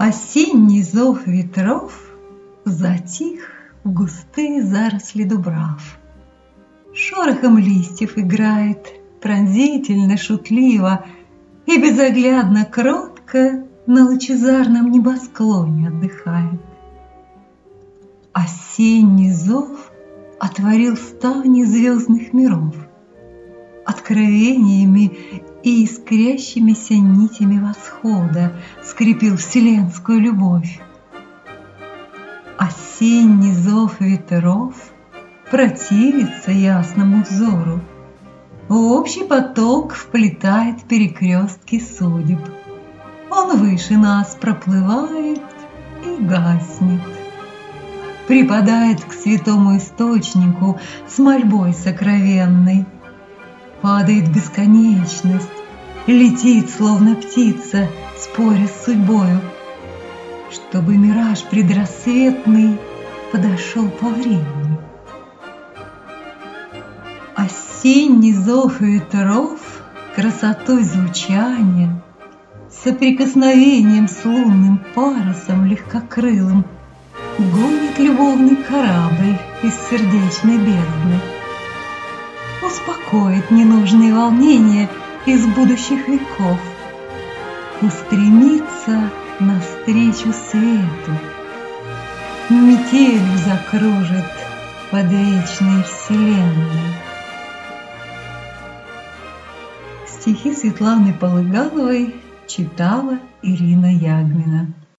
Осенний зов ветров затих в густые заросли дубрав. Шорохом листьев играет пронзительно, шутливо и безоглядно кротко на лучезарном небосклоне отдыхает. Осенний зов отворил ставни звездных миров, откровениями и искрящимися нитями восхода скрепил вселенскую любовь. Осенний зов ветров противится ясному взору, в общий поток вплетает перекрестки судеб. Он выше нас проплывает и гаснет, припадает к святому источнику с мольбой сокровенной. Падает бесконечность, летит, словно птица, споря с судьбою, чтобы мираж предрассветный подошел по времени. Осенний зов ветров красотой звучания, соприкосновением с лунным парусом легкокрылым гонит любовный корабль из сердечной бездны, успокоит ненужные волнения из будущих веков, устремится навстречу свету, метелью закружит под вечной вселенной. Стихи Светланы Полыгаловой читала Ирина Ягмина.